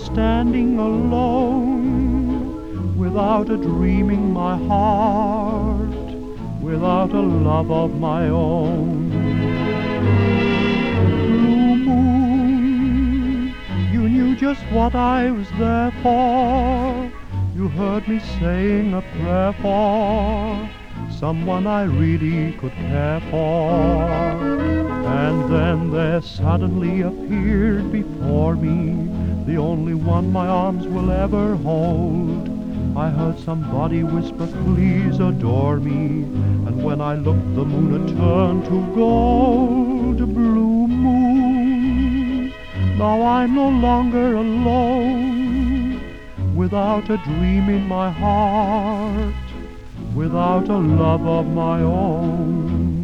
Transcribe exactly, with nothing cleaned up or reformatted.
standing alone, without a dream in my heart, without a love of my own. Blue moon, you knew just what I was there for. You heard me saying a prayer for someone I really could care for. And then there suddenly appeared before me the only one my arms will ever hold. I heard somebody whisper, please adore me. And when I looked, the moon had turned to gold. Blue moon, now I'm no longer alone, without a dream in my heart, without a love of my own.